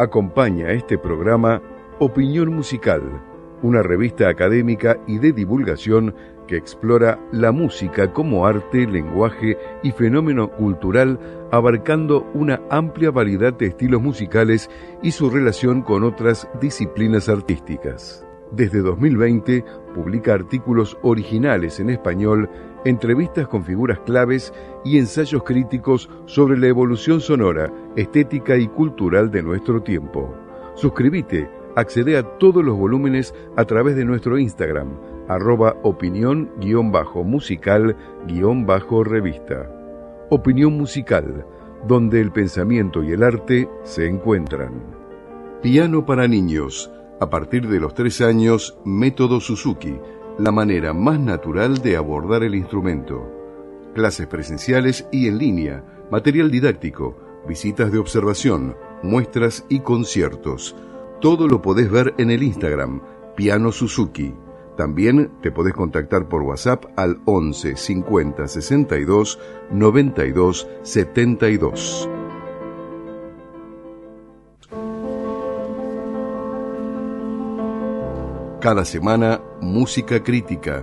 Acompaña este programa Opinión Musical, una revista académica y de divulgación que explora la música como arte, lenguaje y fenómeno cultural, abarcando una amplia variedad de estilos musicales y su relación con otras disciplinas artísticas. Desde 2020 publica artículos originales en español, entrevistas con figuras claves y ensayos críticos sobre la evolución sonora, estética y cultural de nuestro tiempo. Suscríbete, accede a todos los volúmenes a través de nuestro Instagram, @opinión-musical-revista. Opinión Musical, donde el pensamiento y el arte se encuentran. Piano para niños. A partir de los 3 años, Método Suzuki, la manera más natural de abordar el instrumento. Clases presenciales y en línea, material didáctico, visitas de observación, muestras y conciertos. Todo lo podés ver en el Instagram, Piano Suzuki. También te podés contactar por WhatsApp al 11 50 62 92 72. Cada semana, Música Crítica.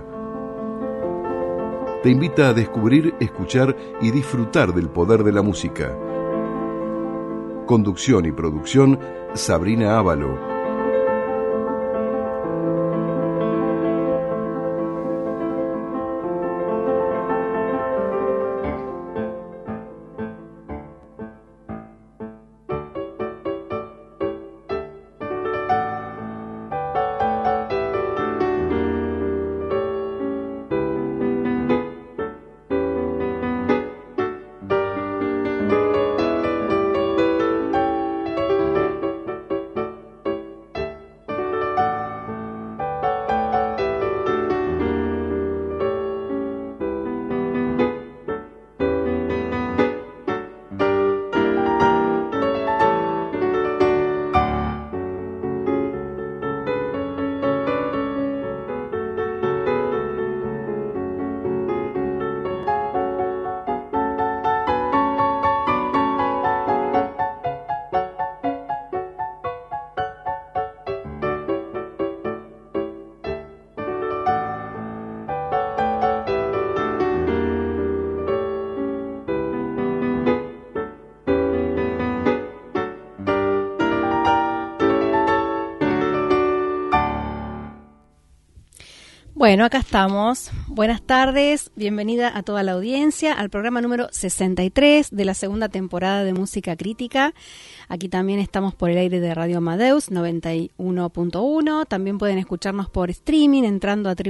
Te invita a descubrir, escuchar y disfrutar del poder de la música. Conducción y producción, Sabrina Ávalo. Bueno, acá estamos. Buenas tardes, bienvenida a toda la audiencia al programa número 63 de la segunda temporada de Música Crítica. Aquí también estamos por el aire de Radio Amadeus 91.1. También pueden escucharnos por streaming entrando a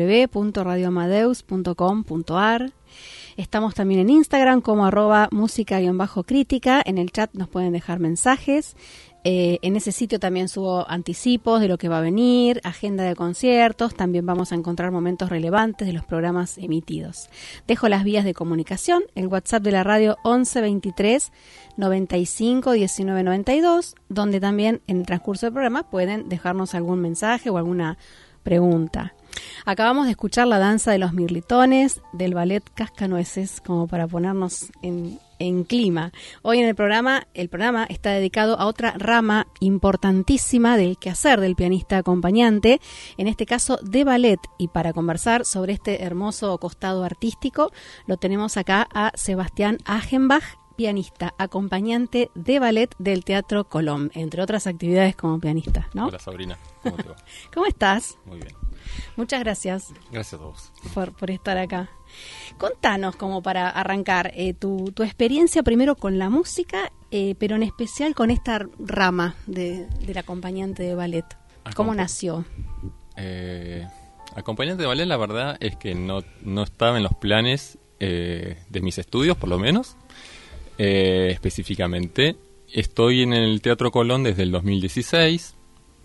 www.radioamadeus.com.ar. Estamos también en Instagram como @música_crítica. En el chat nos pueden dejar mensajes. En ese sitio también subo anticipos de lo que va a venir, agenda de conciertos, también vamos a encontrar momentos relevantes de los programas emitidos. Dejo las vías de comunicación, el WhatsApp de la radio 11 23 95 19 92, donde también en el transcurso del programa pueden dejarnos algún mensaje o alguna pregunta. Acabamos de escuchar la danza de los mirlitones del ballet Cascanueces, como para ponernos en clima. Hoy en el programa está dedicado a otra rama importantísima del quehacer del pianista acompañante, en este caso de ballet, y para conversar sobre este hermoso costado artístico lo tenemos acá a Sebastián Achenbach, pianista, acompañante de ballet del Teatro Colón, entre otras actividades como pianista, ¿no? Hola Sabrina, ¿cómo te va? ¿Cómo estás? Muy bien. Muchas gracias. Gracias a vos. Por estar acá. Contanos, como para arrancar, tu experiencia primero con la música, pero en especial con esta rama del acompañante de ballet. ¿Cómo nació? Acompañante de ballet, la verdad es que no estaba en los planes de mis estudios, por lo menos. Específicamente, estoy en el Teatro Colón desde el 2016.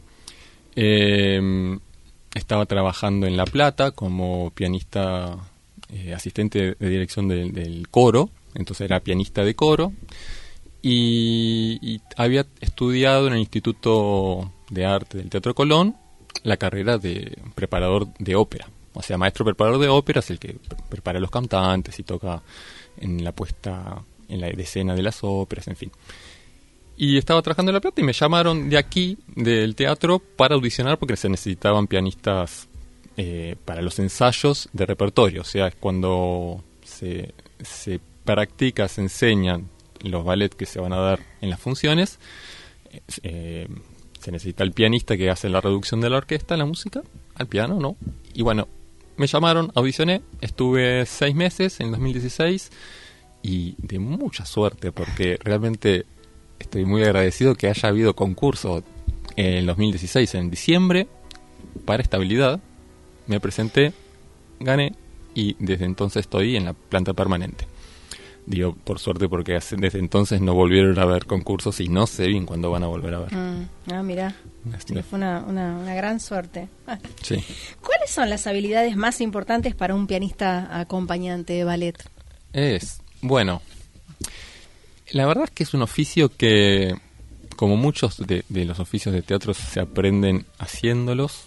Estaba trabajando en La Plata como pianista, asistente de dirección del coro, entonces era pianista de coro, y había estudiado en el Instituto de Arte del Teatro Colón la carrera de preparador de ópera. O sea, maestro preparador de ópera es el que prepara a los cantantes y toca en la puesta en la escena de las óperas, en fin. Y estaba trabajando en La Plata y me llamaron de aquí, del teatro, para audicionar porque se necesitaban pianistas para los ensayos de repertorio. O sea, es cuando se practica, se enseñan los ballets que se van a dar en las funciones. Se necesita el pianista que hace la reducción de la orquesta, la música, al piano, ¿no? Y bueno, me llamaron, audicioné, estuve 6 meses en 2016 y de mucha suerte porque realmente estoy muy agradecido que haya habido concurso en 2016, en diciembre, para estabilidad. Me presenté, gané y desde entonces estoy en la planta permanente. Digo, por suerte, porque desde entonces no volvieron a haber concursos y no sé bien cuándo van a volver a ver. Mirá, fue una gran suerte. Sí. ¿Cuáles son las habilidades más importantes para un pianista acompañante de ballet? Bueno, la verdad es que es un oficio que, como muchos de los oficios de teatro, se aprenden haciéndolos.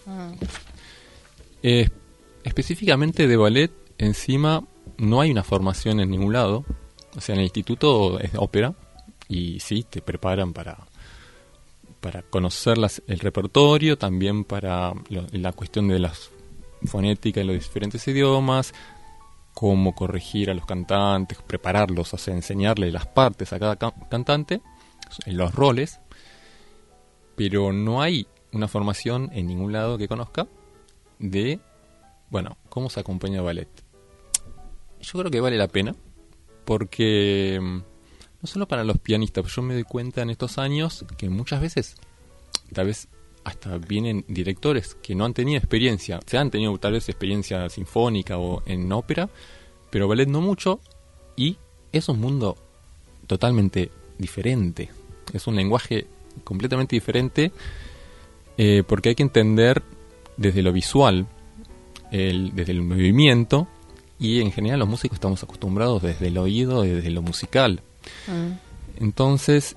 Específicamente de ballet, encima, no hay una formación en ningún lado. O sea, en el instituto es ópera y sí, te preparan para conocer el repertorio, también para la cuestión de la fonética en los diferentes idiomas, cómo corregir a los cantantes, prepararlos, o sea, enseñarle las partes a cada cantante, en los roles, pero no hay una formación en ningún lado que conozca de, bueno, cómo se acompaña ballet. Yo creo que vale la pena, porque no solo para los pianistas, pero yo me doy cuenta en estos años que muchas veces, tal vez hasta vienen directores que no han tenido experiencia, se han tenido tal vez experiencia sinfónica o en ópera, pero ballet no mucho, y es un mundo totalmente diferente, es un lenguaje completamente diferente, porque hay que entender desde lo visual, desde el movimiento, y en general los músicos estamos acostumbrados desde el oído y desde lo musical. Entonces,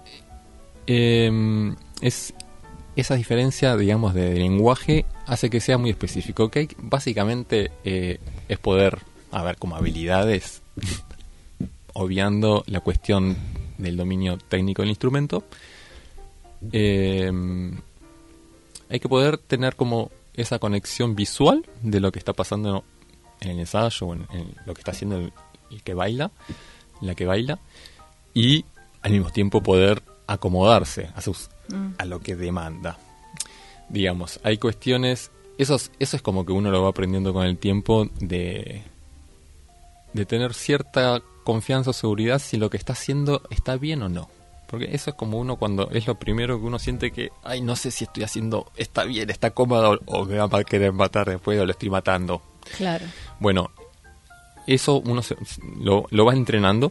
esa diferencia, digamos, de lenguaje hace que sea muy específico. ¿Okay? Básicamente es poder, como habilidades, obviando la cuestión del dominio técnico del instrumento. Hay que poder tener como esa conexión visual de lo que está pasando en el ensayo, o en lo que está haciendo el que baila, la que baila, y al mismo tiempo poder acomodarse a lo que demanda. Digamos, hay cuestiones, eso es como que uno lo va aprendiendo con el tiempo, de tener cierta confianza o seguridad si lo que está haciendo está bien o no. Porque eso es como uno cuando es lo primero que uno siente que, no sé si estoy haciendo, está bien, está cómodo, o me va a querer matar después, o lo estoy matando. Claro. Bueno, eso uno lo va entrenando,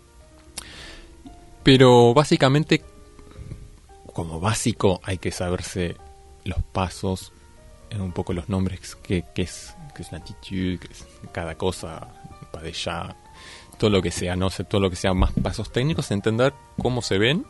pero básicamente, como básico, hay que saberse los pasos, un poco los nombres, que es la attitude, que es cada cosa, para allá, todo lo que sea, no sé, todo lo que sea más pasos técnicos, entender cómo se ven.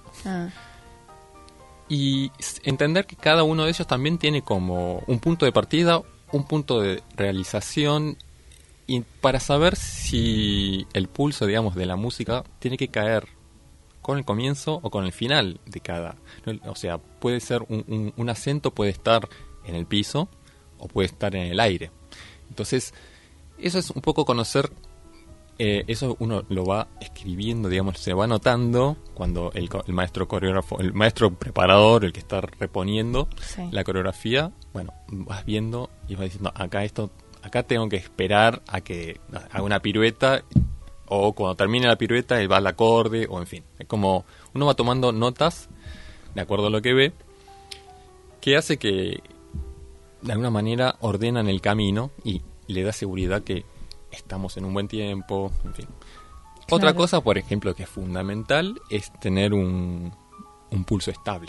Y entender que cada uno de ellos también tiene como un punto de partida, un punto de realización, y para saber si el pulso, digamos, de la música tiene que caer con el comienzo o con el final de cada. O sea, puede ser un acento, puede estar en el piso o puede estar en el aire. Entonces, eso es un poco conocer, eso uno lo va escribiendo, digamos, se va notando cuando el maestro coreógrafo, el maestro preparador, el que está reponiendo la coreografía, bueno, vas viendo y vas diciendo, acá tengo que esperar a que haga una pirueta, o cuando termine la pirueta él va al acorde, o en fin, es como uno va tomando notas de acuerdo a lo que ve, que hace que de alguna manera ordenan el camino y le da seguridad que estamos en un buen tiempo, en fin. Claro. Otra cosa, por ejemplo, que es fundamental, es tener un pulso estable.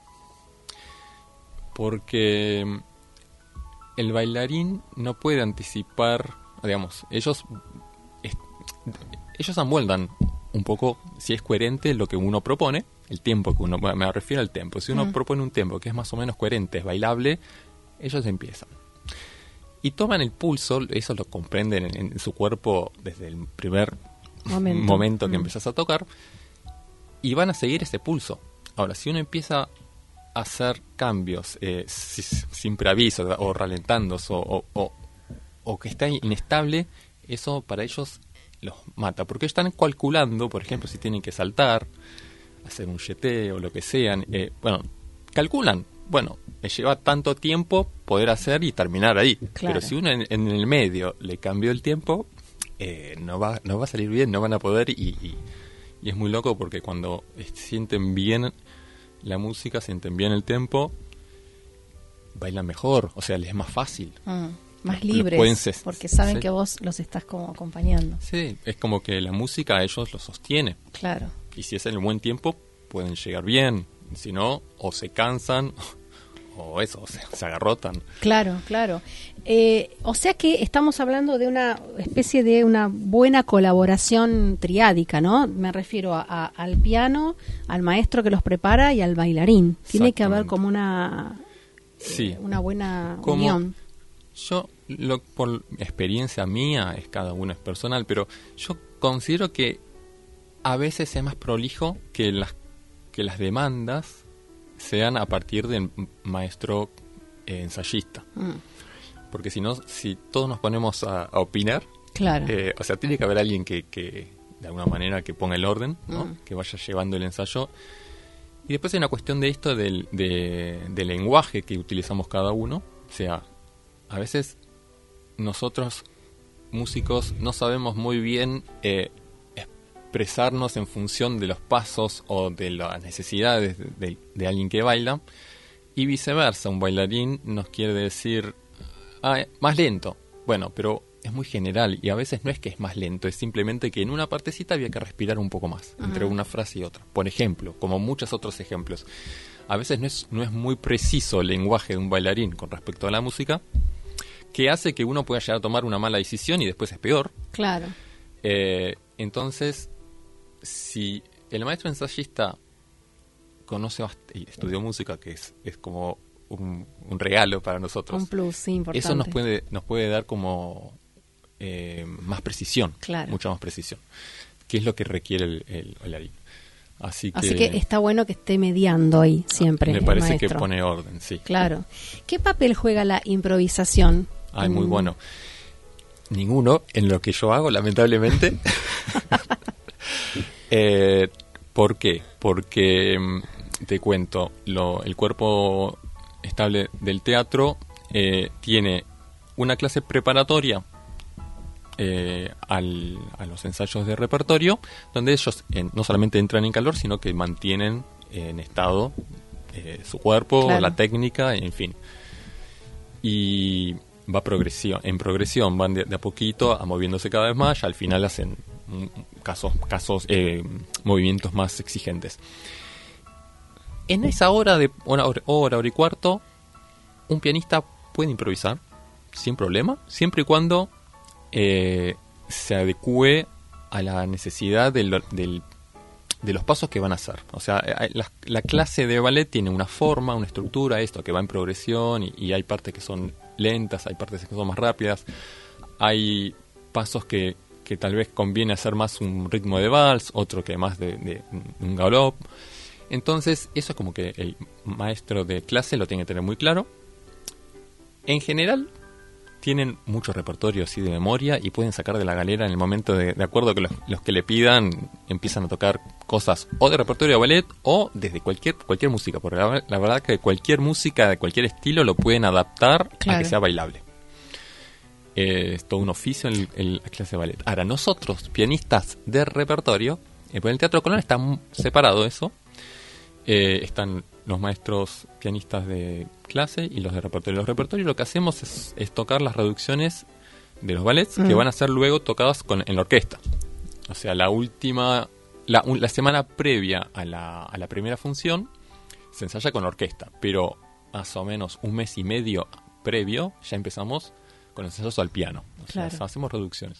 Porque el bailarín no puede anticipar, digamos, ellos amoldan un poco, si es coherente lo que uno propone, el tiempo que uno, me refiero al tempo. Si uno propone un tempo que es más o menos coherente, es bailable, ellos empiezan. Y toman el pulso, eso lo comprenden en su cuerpo desde el primer momento que empezás a tocar, y van a seguir ese pulso Ahora, si uno empieza a hacer cambios sin preaviso o ralentándose o que está inestable, eso para ellos los mata. Porque están calculando, por ejemplo, si tienen que saltar, hacer un jeté o lo que sean. Calculan. Bueno, me lleva tanto tiempo poder hacer y terminar ahí. Claro. Pero si uno en el medio le cambió el tiempo, no va a salir bien, no van a poder y es muy loco porque cuando sienten bien la música, sienten bien el tempo, bailan mejor, o sea, les es más fácil. Más libres, porque saben que vos los estás como acompañando. Sí, es como que la música a ellos los sostiene. Claro. Y si es en el buen tiempo, pueden llegar bien. Si no, o se cansan o se agarrotan. Claro. O sea que estamos hablando de una especie de una buena colaboración triádica, ¿no? Me refiero al piano, al maestro que los prepara y al bailarín. Tiene que haber como una buena unión. Yo, por experiencia mía, cada uno es personal, pero yo considero que a veces es más prolijo que las demandas sean a partir del maestro ensayista. Porque si todos nos ponemos a opinar, claro. O sea, tiene que haber alguien que de alguna manera que ponga el orden, ¿no? Que vaya llevando el ensayo. Y después hay una cuestión de esto del lenguaje que utilizamos cada uno. O sea, a veces nosotros, músicos, no sabemos muy bien expresarnos en función de los pasos o de las necesidades de alguien que baila, y viceversa. Un bailarín nos quiere decir más lento. Bueno, pero es muy general y a veces no es que es más lento, es simplemente que en una partecita había que respirar un poco más entre una frase y otra. Por ejemplo, como muchos otros ejemplos, a veces no es muy preciso el lenguaje de un bailarín con respecto a la música, que hace que uno pueda llegar a tomar una mala decisión y después es peor. Claro. Entonces, si el maestro ensayista conoce y estudió música, que es como un regalo para nosotros, un plus, sí, importante. Eso nos puede dar como más precisión, claro. Mucha más precisión, que es lo que requiere el bailarín. Así que está bueno que esté mediando ahí siempre. Me parece maestro. Que pone orden, sí. Claro. ¿Qué papel juega la improvisación? Muy bueno. Ninguno en lo que yo hago, lamentablemente. ¿Por qué? Porque te cuento, el cuerpo estable del teatro tiene una clase preparatoria a los ensayos de repertorio, donde ellos no solamente entran en calor, sino que mantienen en estado su cuerpo, claro. La técnica, en fin. Y va en progresión, van de a poquito moviéndose cada vez más, y al final hacen movimientos más exigentes. En esa hora hora y cuarto, un pianista puede improvisar sin problema, siempre y cuando se adecue a la necesidad de los pasos que van a hacer. O sea, la clase de ballet tiene una forma, una estructura, esto que va en progresión, y hay partes que son lentas, hay partes que son más rápidas, hay pasos que tal vez conviene hacer más un ritmo de vals, otro que más de un galop. Entonces, eso es como que el maestro de clase lo tiene que tener muy claro. En general, tienen mucho repertorio así de memoria y pueden sacar de la galera en el momento de acuerdo que los que le pidan empiezan a tocar cosas o de repertorio de ballet o desde cualquier música, porque la verdad que cualquier música de cualquier estilo lo pueden adaptar, claro, a que sea bailable. Es todo un oficio en la clase de ballet. Ahora, nosotros, pianistas de repertorio, en el Teatro Colón está separado eso. Están los maestros pianistas de clase y los de repertorio. Los repertorios lo que hacemos es tocar las reducciones de los ballets que van a ser luego tocadas en la orquesta. O sea, la semana previa a la primera función se ensaya con la orquesta, pero más o menos un mes y medio previo ya empezamos con ensayos al piano. O sea, hacemos reducciones.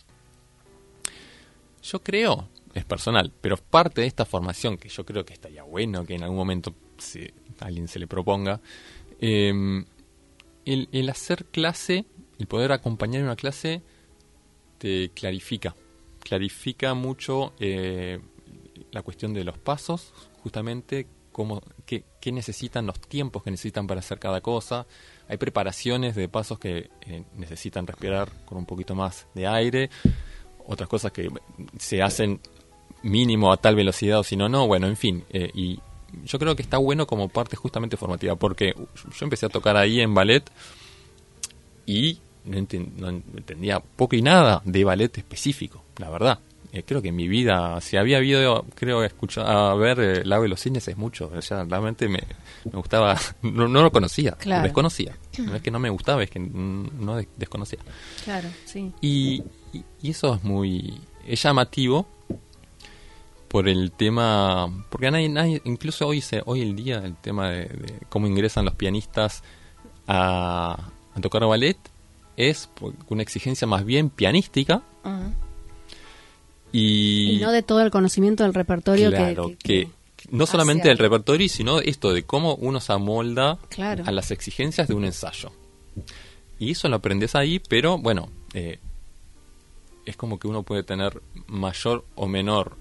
Yo creo, es personal, pero parte de esta formación, que yo creo que estaría bueno que en algún momento a alguien se le proponga, el hacer clase, el poder acompañar una clase, te clarifica mucho la cuestión de los pasos, justamente qué necesitan, los tiempos que necesitan para hacer cada cosa. Hay preparaciones de pasos que necesitan respirar con un poquito más de aire, otras cosas que se hacen mínimo a tal velocidad o si no, no. Bueno, en fin, y yo creo que está bueno como parte justamente formativa, porque yo empecé a tocar ahí en ballet y no entendía poco y nada de ballet específico, la verdad. Creo que en mi vida, si había habido, creo que a ver El Lago de los Cisnes es mucho. O sea, realmente me gustaba, no lo conocía, claro. Lo desconocía. No es que no me gustaba, es que no desconocía. Claro, sí. Y eso es llamativo por el tema, porque nadie incluso hoy el día, el tema de cómo ingresan los pianistas a tocar ballet es una exigencia más bien pianística. Uh-huh. Y no de todo el conocimiento del repertorio. Claro, que no solamente del repertorio, sino esto de cómo uno se amolda claro. a las exigencias de un ensayo. Y eso lo aprendes ahí, pero bueno, es como que uno puede tener mayor o menor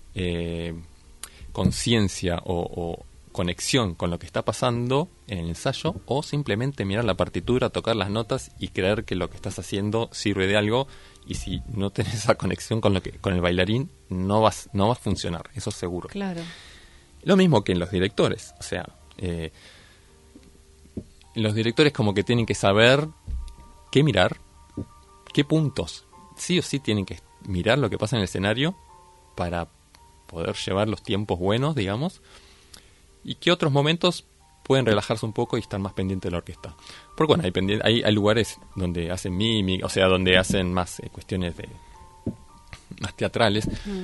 conciencia o conexión con lo que está pasando en el ensayo, o simplemente mirar la partitura, tocar las notas y creer que lo que estás haciendo sirve de algo. Y si no tenés esa conexión con el bailarín, no va a funcionar, eso seguro. Claro. Lo mismo que en los directores, o sea, los directores como que tienen que saber qué mirar, qué puntos, sí o sí tienen que mirar lo que pasa en el escenario para poder llevar los tiempos buenos, digamos, y qué otros momentos pueden relajarse un poco y estar más pendientes de la orquesta. Porque bueno, hay lugares donde hacen mímica, o sea, donde hacen más cuestiones más teatrales.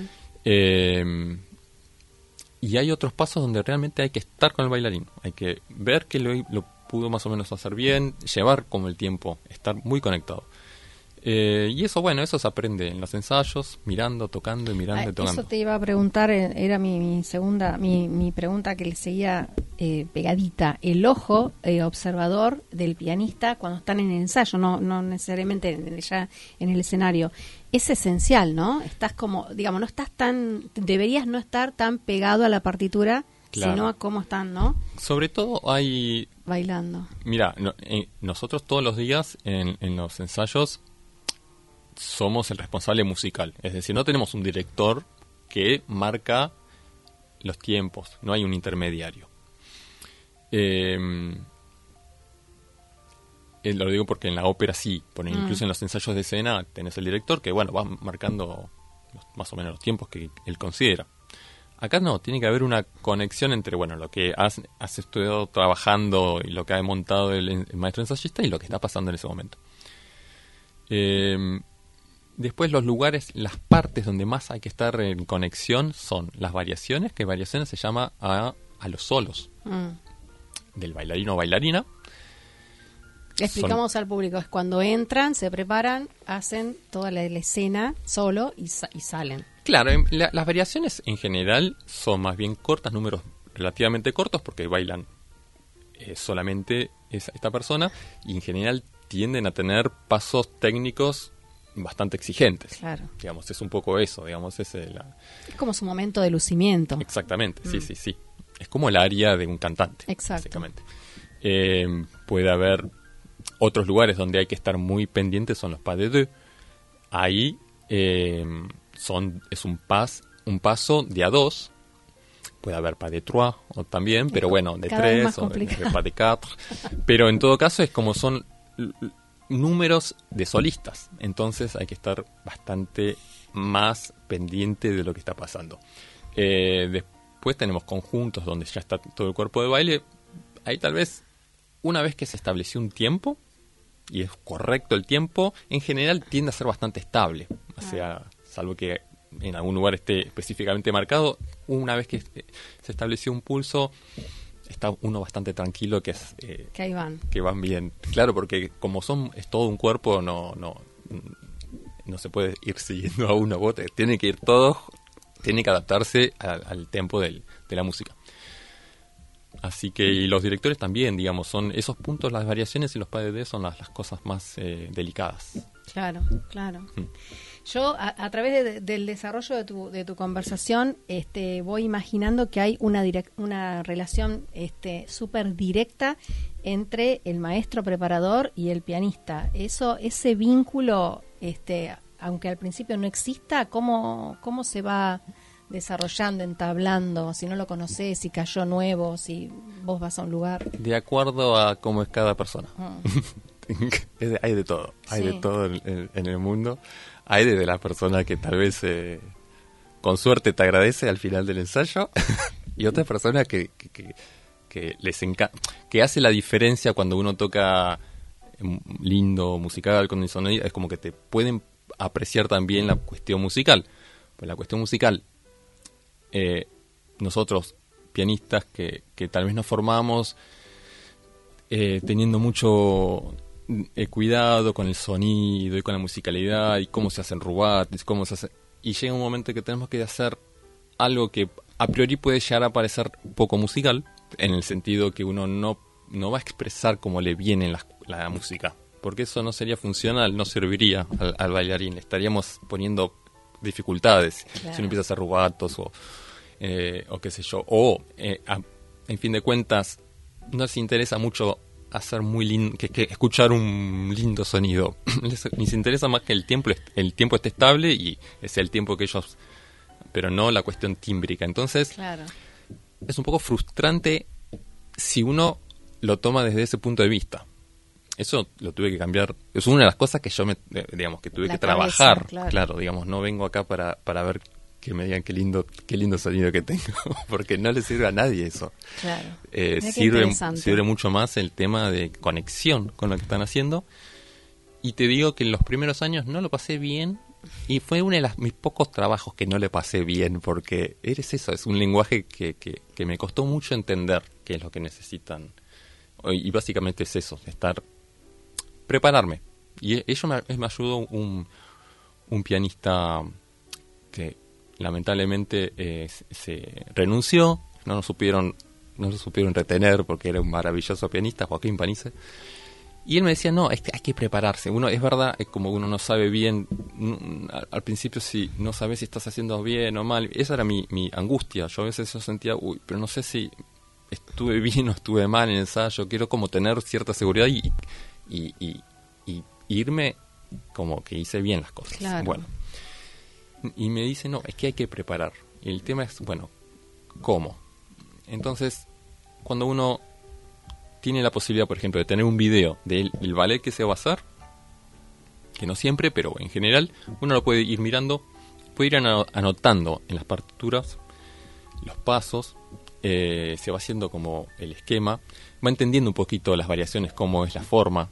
Y hay otros pasos donde realmente hay que estar con el bailarín. Hay que ver que lo pudo más o menos hacer bien, llevar como el tiempo, estar muy conectado. Y eso, bueno, eso se aprende en los ensayos, mirando, tocando y mirando y tocando. Eso te iba a preguntar, era mi segunda, mi pregunta que le seguía pegadita. El ojo observador del pianista cuando están en el ensayo, no necesariamente ya en el escenario, es esencial, ¿no? Estás como, digamos, deberías no estar tan pegado a la partitura, claro, sino a cómo están, ¿no? Sobre todo hay... Bailando. Mira, nosotros todos los días en los ensayos somos el responsable musical, es decir, no tenemos un director que marca los tiempos, no hay un intermediario. Lo digo porque en la ópera sí, incluso en los ensayos de escena tenés el director que, bueno, va marcando más o menos los tiempos que él considera. Acá no, tiene que haber una conexión entre, bueno, lo que has estudiado trabajando y lo que ha montado el maestro ensayista y lo que está pasando en ese momento. Después los lugares, las partes donde más hay que estar en conexión son las variaciones, que variaciones se llama a los solos del bailarino o bailarina. Explicamos al público, es cuando entran, se preparan, hacen toda la escena solo y salen. Claro, las variaciones en general son más bien cortas, números relativamente cortos, porque bailan solamente esta persona, y en general tienden a tener pasos técnicos bastante exigentes. Claro. Digamos, es un poco eso, digamos, es como su momento de lucimiento. Exactamente, sí. Es como el área de un cantante. Exacto. Básicamente. Puede haber otros lugares donde hay que estar muy pendientes, son los pas de deux. Ahí es un paso de a dos. Puede haber pas de trois o también, pero bueno, de tres o de pas de quatre. Pero en todo caso es como son números de solistas, entonces hay que estar bastante más pendiente de lo que está pasando. Después tenemos conjuntos donde ya está todo el cuerpo de baile. Ahí tal vez una vez que se estableció un tiempo y es correcto el tiempo, en general tiende a ser bastante estable, o sea, salvo que en algún lugar esté específicamente marcado. Una vez que se estableció un pulso, está uno bastante tranquilo, que ahí van. Que van bien. Claro, porque como es todo un cuerpo, no se puede ir siguiendo a uno. Tiene que ir todos, tiene que adaptarse al tempo de la música. Así que, y los directores también, digamos, son esos puntos, las variaciones y los pas de deux son las cosas más delicadas. Claro. Yo, a través del desarrollo de tu conversación, voy imaginando que hay una relación súper directa entre el maestro preparador y el pianista. Ese vínculo, aunque al principio no exista, ¿cómo se va desarrollando, entablando? Si no lo conocés, si cayó nuevo, si vos vas a un lugar. De acuerdo a cómo es cada persona. Hay de todo, hay de todo en el mundo. Hay desde la persona que tal vez con suerte te agradece al final del ensayo y otras personas que les que hace la diferencia cuando uno toca lindo, musical, con el sonido. Es como que te pueden apreciar también la cuestión musical. Pues la cuestión musical, nosotros pianistas que tal vez nos formamos teniendo mucho cuidado con el sonido y con la musicalidad y cómo se hacen rubatos, y llega un momento que tenemos que hacer algo que a priori puede llegar a parecer poco musical, en el sentido que uno no va a expresar cómo le viene la música, porque eso no sería funcional, no serviría al bailarín, le estaríamos poniendo dificultades. Claro. Si uno empieza a hacer rubatos o qué sé yo, en fin de cuentas no les interesa mucho hacer muy lindo, que escuchar un lindo sonido. Les interesa más que el tiempo esté estable y es el tiempo que ellos, pero no la cuestión tímbrica. Entonces, claro, es un poco frustrante si uno lo toma desde ese punto de vista. Eso lo tuve que cambiar. Es una de las cosas que yo que tuve que trabajar. Claro, digamos, no vengo acá para ver que me digan qué lindo sonido que tengo, porque no le sirve a nadie eso. Claro. Sirve mucho más el tema de conexión con lo que están haciendo. Y te digo que en los primeros años no lo pasé bien, y fue uno de mis pocos trabajos que no le pasé bien, porque es un lenguaje que me costó mucho entender qué es lo que necesitan. Y básicamente es eso, prepararme. Y ello me ayudó un pianista que lamentablemente se renunció, no lo supieron retener porque era un maravilloso pianista, Joaquín Panice. Y él me decía, no, hay que prepararse. Es verdad, es como uno no sabe bien, al principio si no sabes si estás haciendo bien o mal. Esa era mi angustia. Yo a veces sentía, pero no sé si estuve bien o estuve mal en el ensayo. Quiero como tener cierta seguridad y irme como que hice bien las cosas. Claro. Bueno. Y me dice, no, es que hay que preparar. Y el tema es, bueno, ¿cómo? Entonces, cuando uno tiene la posibilidad, por ejemplo, de tener un video del ballet que se va a hacer, que no siempre, pero en general, uno lo puede ir mirando, puede ir anotando en las partituras los pasos, se va haciendo como el esquema, va entendiendo un poquito las variaciones, cómo es la forma,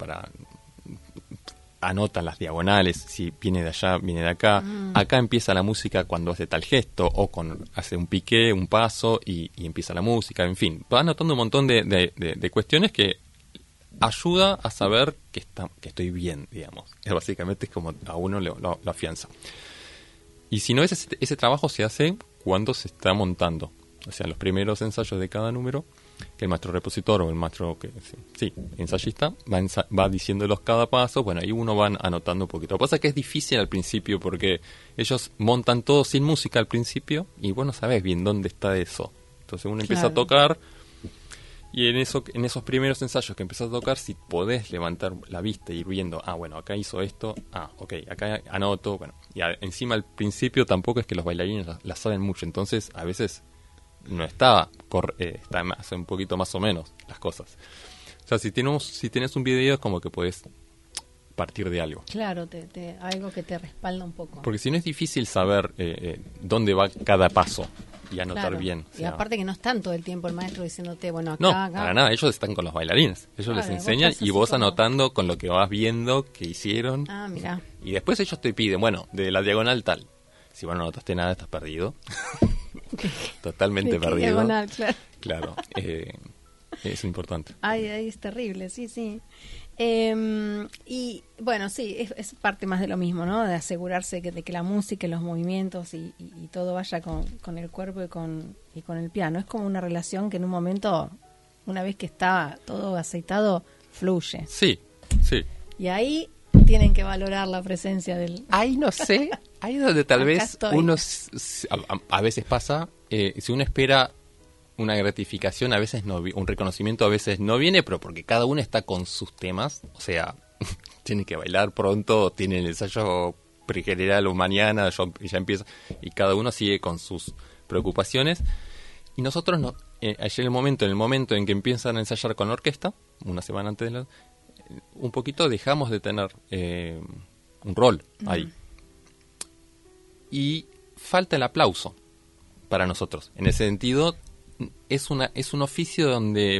anotan las diagonales, si viene de allá, viene de acá. Acá empieza la música cuando hace tal gesto, o hace un piqué, un paso, y empieza la música, en fin. Va anotando un montón de cuestiones que ayuda a saber que estoy bien, digamos. Básicamente es como a uno lo afianza. Y si no, ese trabajo se hace cuando se está montando. O sea, los primeros ensayos de cada número, que el maestro repositor o el maestro ensayista va diciéndolos cada paso. Bueno, ahí uno va anotando un poquito. Lo que pasa es que es difícil al principio porque ellos montan todo sin música al principio y vos no sabés bien dónde está eso. Entonces uno empieza a tocar y en esos primeros ensayos que empezás a tocar, si podés levantar la vista y ir viendo, bueno, acá hizo esto, ok, acá anoto, bueno. Y encima al principio tampoco es que los bailarines la saben mucho, entonces a veces no está más, un poquito más o menos las cosas. O sea, si tenés un video es como que podés partir de algo. Claro, algo que te respalda un poco. Porque si no es difícil saber dónde va cada paso y anotar bien. O sea, y aparte que no están todo el tiempo el maestro diciéndote, bueno, acá, no, acá. Para nada, ellos están con los bailarines. Ellos les enseñan y vos anotando con lo que vas viendo que hicieron. Mira. Y después ellos te piden, bueno, de la diagonal tal. Si vos no anotaste nada, estás perdido. Totalmente perdido. Diagonal, claro. Es importante. Ay, es terrible, sí. Y bueno, sí, es parte más de lo mismo, ¿no? De asegurarse de que la música, los movimientos y todo vaya con el cuerpo y con el piano. Es como una relación que en un momento, una vez que está todo aceitado, fluye. Sí. Y ahí tienen que valorar la presencia del... Ahí no sé, ahí es donde tal Acá vez estoy. uno, a veces pasa, si uno espera una gratificación, a veces no, un reconocimiento a veces no viene, pero porque cada uno está con sus temas, o sea, tiene que bailar pronto, tiene el ensayo pregeneral o mañana, ya empieza, y cada uno sigue con sus preocupaciones, y nosotros no, ayer en el momento en que empiezan a ensayar con la orquesta, una semana antes de un poquito dejamos de tener un rol ahí. Y falta el aplauso para nosotros. En ese sentido, es un oficio donde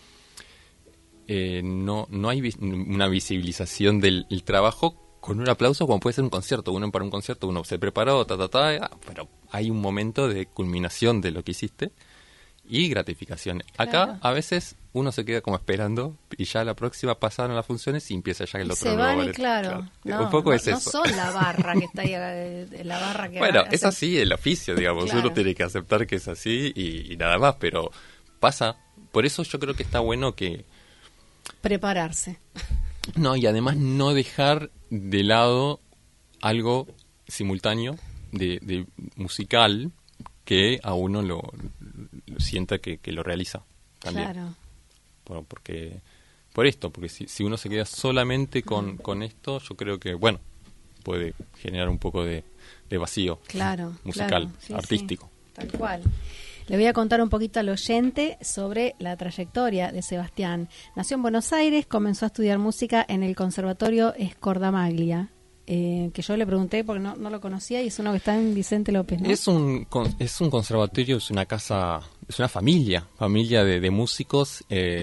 no hay una visibilización del el trabajo con un aplauso, como puede ser un concierto. Uno para un concierto, uno se preparó, pero hay un momento de culminación de lo que hiciste y gratificación. Claro. Acá a veces uno se queda como esperando y ya la próxima pasaron las funciones y empieza ya el otro se nuevo van y ballet. claro. No, un poco es no eso. son la barra que está ahí, la barra que Bueno, hace- es así el oficio, digamos. Claro. Uno tiene que aceptar que es así y nada más, pero pasa. Por eso yo creo que está bueno que... prepararse. No, y además no dejar de lado algo simultáneo de musical que a uno lo sienta que lo realiza también. Claro. Porque si uno se queda solamente con esto, yo creo que, bueno, puede generar un poco de vacío Claro, musical, claro, sí, artístico. sí, tal cual. Le voy a contar un poquito al oyente sobre la trayectoria de Sebastián. Nació en Buenos Aires, comenzó a estudiar música en el Conservatorio Scordamaglia, que yo le pregunté porque no lo conocía y es uno que está en Vicente López, ¿no? Es un conservatorio, es una casa, es una familia de músicos.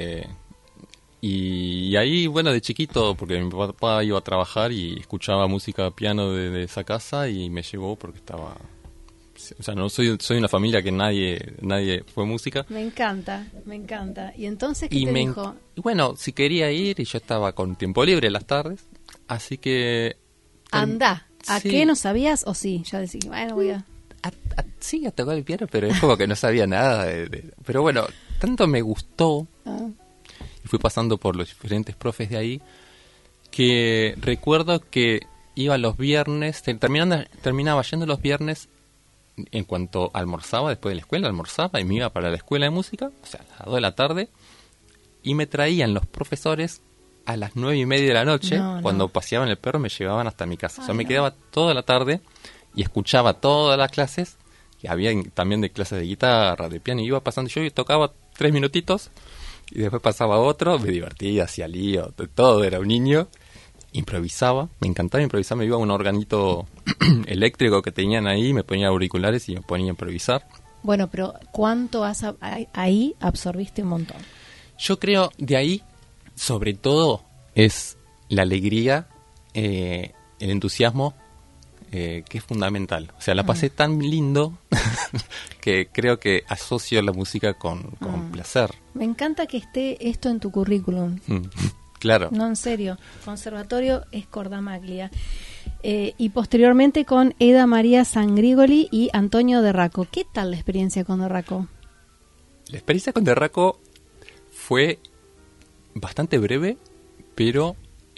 Y ahí, bueno, de chiquito, porque mi papá iba a trabajar y escuchaba música piano de esa casa y me llevó porque estaba... O sea, no soy una familia que nadie fue música. Me encanta, me encanta. ¿Y entonces qué Y te dijo? y bueno, si quería ir, y yo estaba con tiempo libre en las tardes, así que... Anda, ¿a sí. qué no sabías? O sí, ya decís, bueno, voy a... Sí, a tocar el piano, pero es como que no sabía nada. Pero bueno, tanto me gustó, Ah, y fui pasando por los diferentes profes de ahí, que recuerdo que iba los viernes, terminaba yendo los viernes en cuanto almorzaba, después de la escuela, almorzaba y me iba para la escuela de música, o sea, a las 2 de la tarde, y me traían los profesores a las 9:30 de la noche, No, no. cuando paseaban el perro, me llevaban hasta mi casa. O sea, Ay, me no. quedaba toda la tarde y escuchaba todas las clases, que había también de clases de guitarra, de piano, y iba pasando, yo tocaba 3 minutitos, y después pasaba otro, me divertía, hacía lío, todo, era un niño, improvisaba, me encantaba improvisar, me iba a un organito eléctrico que tenían ahí, me ponía auriculares y me ponía a improvisar. bueno, pero ¿cuánto ahí absorbiste un montón? Yo creo de ahí, sobre todo, es la alegría, el entusiasmo, que es fundamental. O sea, la pasé tan lindo que creo que asocio la música con placer. Me encanta que esté esto en tu currículum. Claro. No, en serio. Conservatorio Scordamaglia. Y posteriormente con Eda María Sangrigoli y Antonio Derraco. ¿Qué tal la experiencia con Derraco? La experiencia con Derraco fue bastante breve, pero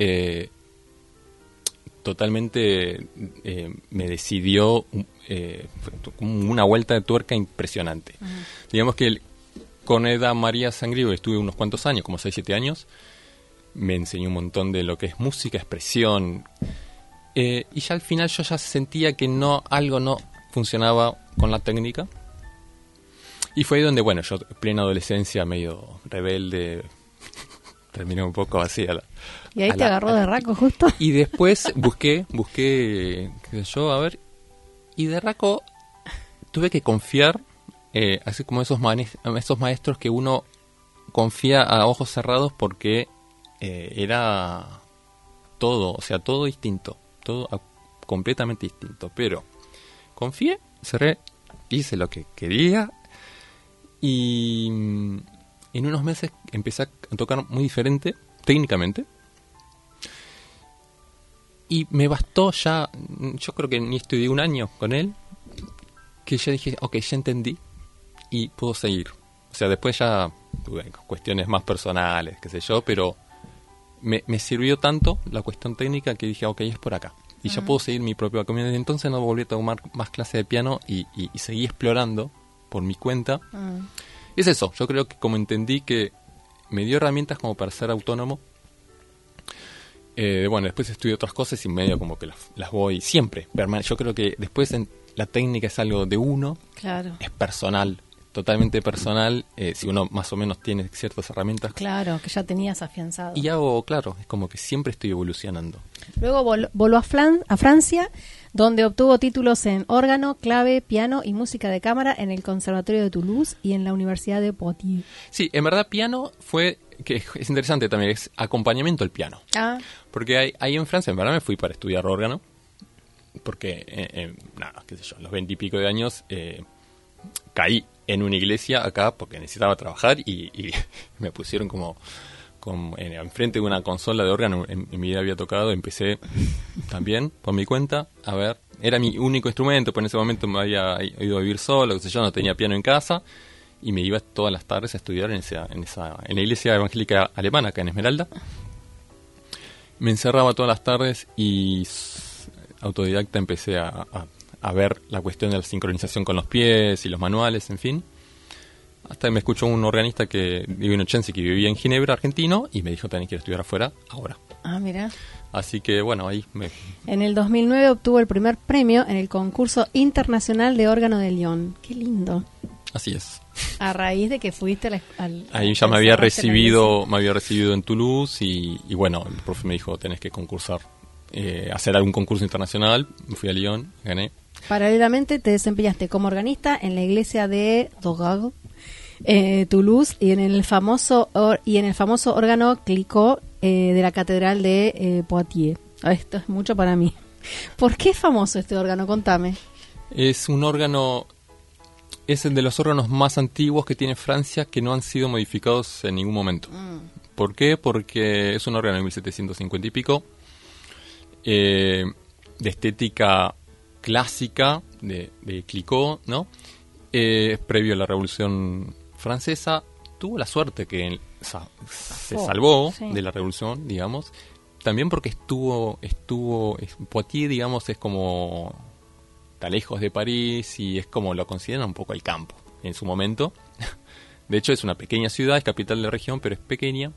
totalmente me decidió como una vuelta de tuerca impresionante. Digamos que con Eda María Sangrigoli estuve unos cuantos años, como 6-7 años. Me enseñó un montón de lo que es música, expresión. Y ya al final yo ya sentía que algo no funcionaba con la técnica. Y fue ahí donde, bueno, yo plena adolescencia, medio rebelde, terminé un poco así. ¿Y ahí te agarró Derraco justo? Y después busqué, qué sé yo, a ver. Y Derraco tuve que confiar, así como esos maestros que uno confía a ojos cerrados porque era todo, o sea, todo distinto, todo completamente distinto. Pero confié, cerré, hice lo que quería y en unos meses empecé a tocar muy diferente técnicamente. Y me bastó ya, yo creo que ni estudié un año con él, que ya dije, ok, ya entendí y puedo seguir. O sea, después ya tuve cuestiones más personales, qué sé yo, pero me sirvió tanto la cuestión técnica que dije, ok, es por acá. Y ya puedo seguir mi propio camino. Desde entonces no volví a tomar más clases de piano y seguí explorando por mi cuenta. Es eso, yo creo que como entendí que me dio herramientas como para ser autónomo. Bueno, después estudié otras cosas y medio como que las voy siempre. Yo creo que después la técnica es algo de uno, claro, es personal, totalmente personal, si uno más o menos tiene ciertas herramientas. Claro, que ya tenías afianzado. Y hago, claro, es como que siempre estoy evolucionando. Luego voló a Francia, donde obtuvo títulos en órgano, clave, piano y música de cámara en el Conservatorio de Toulouse y en la Universidad de Poitiers. Sí, en verdad piano fue, que es interesante también, es acompañamiento al piano. Porque ahí en Francia, en verdad me fui para estudiar órgano, porque, nada, qué sé yo, a los 20 y pico de años caí en una iglesia acá porque necesitaba trabajar y me pusieron como enfrente de una consola de órgano. En mi vida había tocado, empecé también por mi cuenta, a ver, era mi único instrumento, pues en ese momento me había ido a vivir solo, qué sé yo, no tenía piano en casa y me iba todas las tardes a estudiar en la iglesia evangélica alemana acá en Esmeralda. Me encerraba todas las tardes y autodidacta empecé a ver la cuestión de la sincronización con los pies y los manuales, en fin. Hasta que me escuchó un organista que vive en Ochense, que vivía en Ginebra, argentino, y me dijo, tenés que ir a estudiar afuera ahora. Mira. Así que, bueno, ahí En el 2009 obtuvo el primer premio en el concurso internacional de órgano de Lyon. ¡Qué lindo! Así es. A raíz de que fuiste ahí ya me había recibido en Toulouse y bueno, el profe me dijo, tenés que concursar, hacer algún concurso internacional. Me fui a Lyon, gané. Paralelamente te desempeñaste como organista en la iglesia de Dourado, Toulouse, y en el famoso órgano Clicquot de la catedral de Poitiers. Esto es mucho para mí. ¿Por qué es famoso este órgano? Contame. Es un órgano, es el de los órganos más antiguos que tiene Francia que no han sido modificados en ningún momento. ¿Por qué? Porque es un órgano de 1750 y pico, de estética clásica de Clicquot, ¿no? Previo a la Revolución Francesa, tuvo la suerte que se salvó de la Revolución, digamos, también porque estuvo Poitiers, digamos, es como está lejos de París y es como lo consideran un poco el campo en su momento. De hecho es una pequeña ciudad, es capital de la región, pero es pequeña.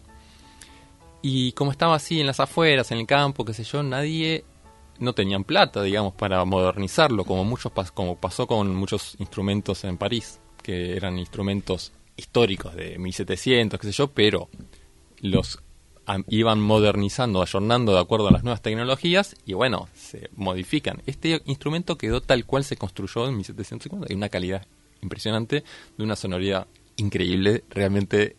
Y como estaba así en las afueras, en el campo, qué sé yo, no tenían plata, digamos, para modernizarlo, como pasó con muchos instrumentos en París, que eran instrumentos históricos de 1700, qué sé yo, pero los iban modernizando, ayornando de acuerdo a las nuevas tecnologías y bueno, se modifican. Este instrumento quedó tal cual se construyó en 1750, hay una calidad impresionante, de una sonoridad increíble, realmente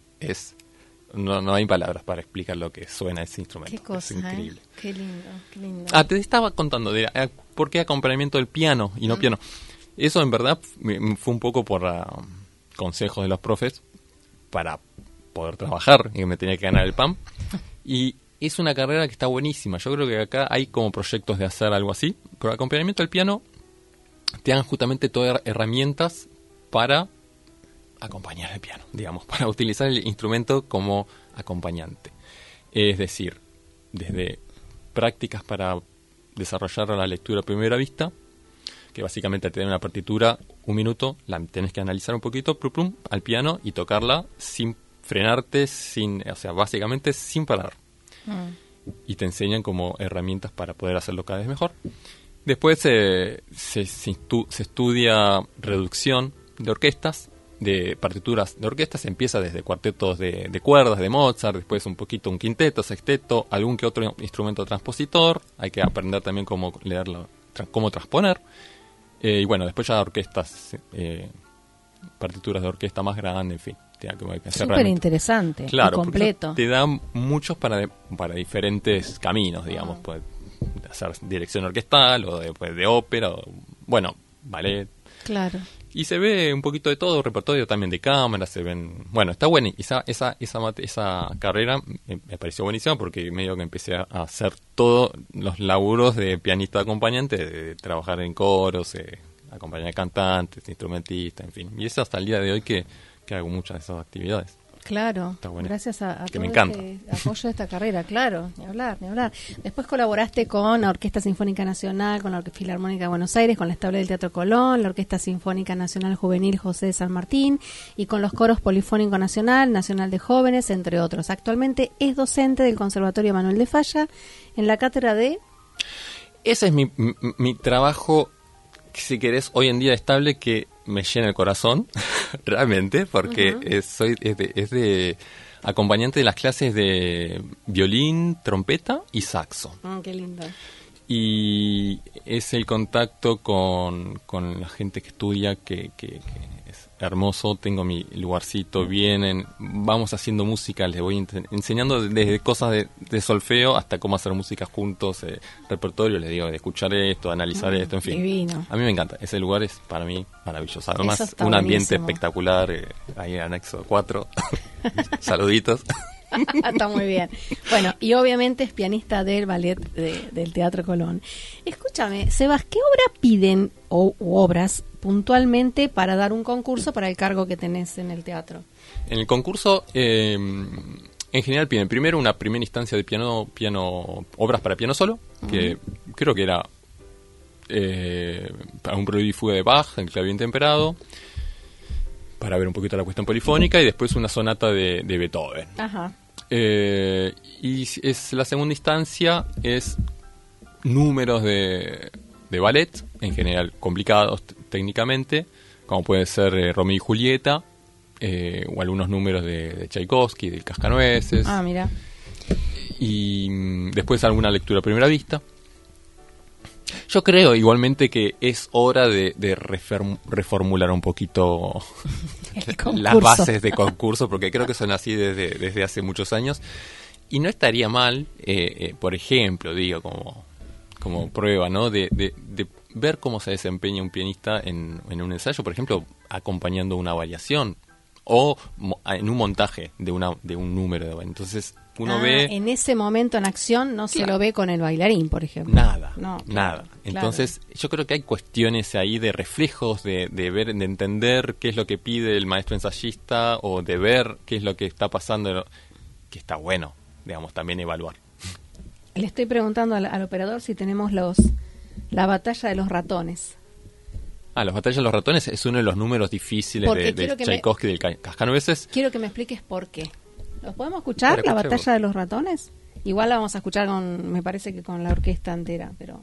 no hay palabras para explicar lo que suena ese instrumento. Qué cosa, es increíble. Qué lindo. Te estaba contando de por qué acompañamiento del piano y no piano. Eso en verdad fue un poco por consejos de los profes para poder trabajar y me tenía que ganar el pan. Y es una carrera que está buenísima. Yo creo que acá hay como proyectos de hacer algo así. Pero acompañamiento del piano te dan justamente todas herramientas para acompañar el piano, digamos, para utilizar el instrumento como acompañante. Es decir, desde prácticas para desarrollar la lectura a primera vista, que básicamente te da una partitura, un minuto, la tenés que analizar un poquito, al piano y tocarla sin frenarte, básicamente sin parar. Y te enseñan como herramientas para poder hacerlo cada vez mejor. Después se estudia reducción de orquestas, de partituras de orquestas. Se empieza desde cuartetos de cuerdas de Mozart, después un poquito un quinteto, sexteto, algún que otro instrumento transpositor. Hay que aprender también cómo leerlo, cómo transponer. Y bueno, después ya orquestas, partituras de orquesta más grande, en fin. Súper interesante, claro, y completo. Te dan muchos para diferentes caminos, digamos. Puedes hacer dirección orquestal o de ópera, bueno, ballet. Claro. Y se ve un poquito de todo, repertorio también de cámara, se ven... Bueno, está buena. Esa carrera me pareció buenísima porque medio que empecé a hacer todos los laburos de pianista acompañante, de trabajar en coros, acompañar cantantes, instrumentistas, en fin. Y es hasta el día de hoy que hago muchas de esas actividades. Claro, Está bueno. gracias a Que todo me encanta. este apoyo de esta carrera, claro, ni hablar, ni hablar. Después colaboraste con la Orquesta Sinfónica Nacional, con la Filarmónica de Buenos Aires, con la Estable del Teatro Colón, la Orquesta Sinfónica Nacional Juvenil José de San Martín y con los coros Polifónico Nacional, Nacional de Jóvenes, entre otros. Actualmente es docente del Conservatorio Manuel de Falla en la cátedra de... Ese es mi trabajo, si querés, hoy en día estable, que me llena el corazón, realmente, porque es de acompañante de las clases de violín, trompeta y saxo. qué lindo. Y es el contacto con la gente que estudia, que es hermoso. Tengo mi lugarcito, vienen, vamos haciendo música, les voy enseñando desde cosas de solfeo hasta cómo hacer música juntos, repertorio, les digo, de escuchar esto, analizar esto, en fin. Divino. A mí me encanta, ese lugar es para mí maravilloso. Eso Además, está un ambiente buenísimo. espectacular, ahí en Anexo 4. Saluditos. Está muy bien. Bueno, y obviamente es pianista del ballet del Teatro Colón. Escúchame, Sebas, ¿qué obra piden u obras puntualmente para dar un concurso para el cargo que tenés en el teatro? En el concurso, en general piden primero una primera instancia de piano, obras para piano solo, que creo que era para un Preludio y Fuga de Bach, el clavín temperado, para ver un poquito la cuestión polifónica, y después una sonata de Beethoven. Ajá. Y es la segunda instancia es números de ballet, en general complicados técnicamente, como puede ser Romeo y Julieta, o algunos números de Tchaikovsky, del Cascanueces. Ah, mira. Y después alguna lectura a primera vista. Yo creo igualmente que es hora de reformular un poquito las bases de concurso, porque creo que son así desde hace muchos años. Y no estaría mal, por ejemplo, digo, como prueba, ¿no? De ver cómo se desempeña un pianista en un ensayo, por ejemplo, acompañando una variación o en un montaje de un número de variación. Entonces uno ve... En ese momento en acción no se lo ve con el bailarín, por ejemplo. Nada, No, nada. claro. Entonces yo creo que hay cuestiones ahí de reflejos, de ver, de entender qué es lo que pide el maestro ensayista, o de ver qué es lo que está pasando, que está bueno, digamos, también evaluar. Le estoy preguntando al operador si tenemos la batalla de los ratones. Las batallas de los ratones es uno de los números difíciles Porque de Tchaikovsky, del Cascanueces. Quiero que me expliques por qué. ¿Los podemos escuchar, Para la escuchar. batalla de los ratones? Igual la vamos a escuchar me parece que con la orquesta entera, pero...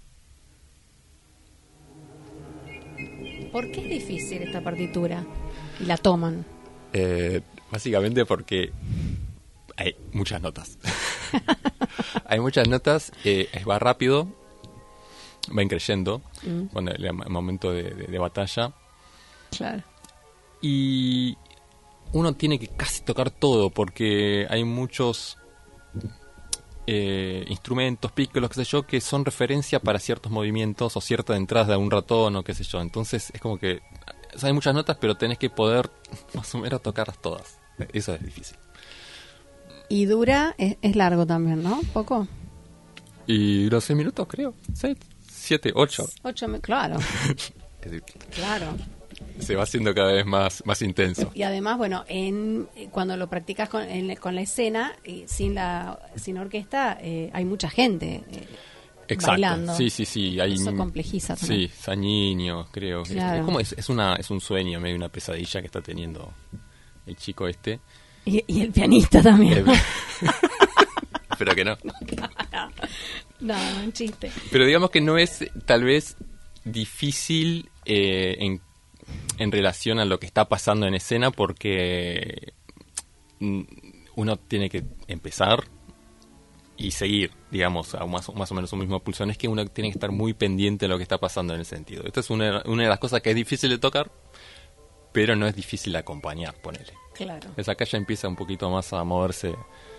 ¿Por qué es difícil esta partitura? Y la toman. Básicamente porque hay muchas notas. Hay muchas notas, va rápido, va increyendo cuando el momento de batalla. Claro. Y uno tiene que casi tocar todo, porque hay muchos instrumentos, pícolos, qué sé yo, que son referencia para ciertos movimientos o ciertas entradas de un ratón o qué sé yo. Entonces es como que hay muchas notas, pero tenés que poder más o menos tocarlas todas. Eso es difícil. Y dura, es largo también, ¿no? ¿Poco? Y dura 6 minutos, creo. 6, 7, 8. 8, claro. Claro. Se va haciendo cada vez más intenso. Y además, bueno, cuando lo practicas con la escena, sin orquesta, hay mucha gente Exacto. bailando. Sí. Hay, eso complejiza también. Sí, Sañiño, creo. Claro. Es un sueño, medio una pesadilla que está teniendo el chico este. Y el pianista también. Espero que no. No, un chiste. Pero digamos que no es tal vez difícil en relación a lo que está pasando en escena, porque uno tiene que empezar y seguir, digamos, a más o menos un mismo pulso. No es que uno tiene que estar muy pendiente de lo que está pasando en el sentido. Esta es una de las cosas que es difícil de tocar, pero no es difícil de acompañar, ponele. Claro. Pues acá ya empieza un poquito más a moverse.